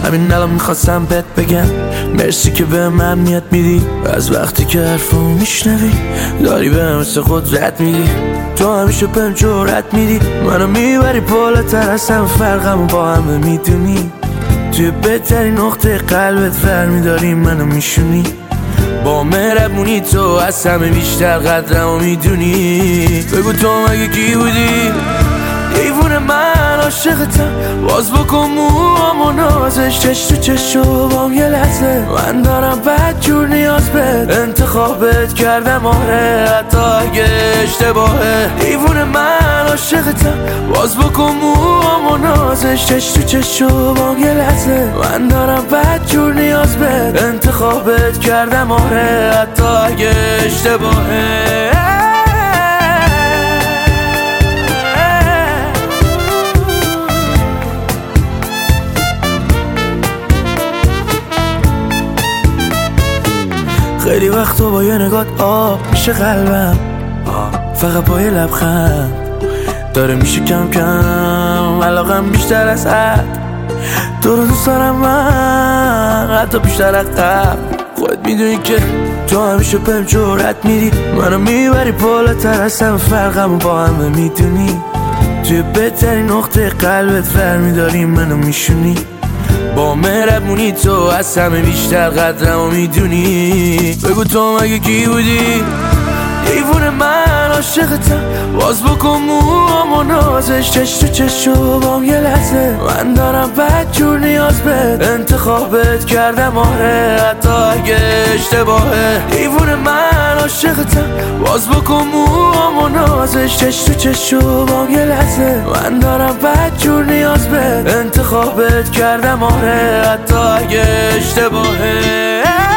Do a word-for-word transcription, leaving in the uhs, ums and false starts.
همین الان میخواستم بهت بگم مرسی که به من میاد میدی. از وقتی که حرفو میشنوی داری به مثل قدرت میدی. تو همیشه بهم جرأت میدی، منو میبری بالاتر از همه فرقمو با همه میدونی. توی بهترین نقطه قلبت برمیداری منو میشونی. با مهربونی تو از همه بیشتر قدرمو میدونی. بگو تو مگه کی بودی؟ حیوون من عاشقتم، باز بکن موامو نازش. چش تو چشو بام یه لحظه، من دارم بد جور نیاز بهت. انتخابت کردم آره حتی اگه اشتباهه. حیوون من عاشقتم، باز بکن موامو نازش. چش تو چشو بام یه لحظه، من دارم بد جور نیاز بهت. انتخابت کردم آره حتی اگه اشتباهه. خیلی وقتا با یه نگات آب میشه قلبم، فقط با یه لبخند داره میشه کم کم علاقم بیشتر از حد. تو رو دوست دارم من حتی بیشتر از قبل. خودت میدونی که تو همیشه بهم جرأت میدی، منو میبری بالاتر از همه فرقمو با همه میدونی. توی بهترین نقطه قلبت برمیداری منو میشونی. با مهربونی تو از همه بیشتر قدرمو میدونی. بگو تو مگه کی بودی؟ حیوون من عاشقتم، باز بکن موامو نازش. چش تو چشو بام یه لحظه، من دارم بد جور نیاز بهت. انتخابت کردم آره حتی اگه اشتباهه. حیوون من عاشقتم، باز بکن موامو نازش. چش تو چشو بام یه لحظه، من دارم بد جور نیاز بهت. انتخابت کردم آره حتی اگه اشتباهه.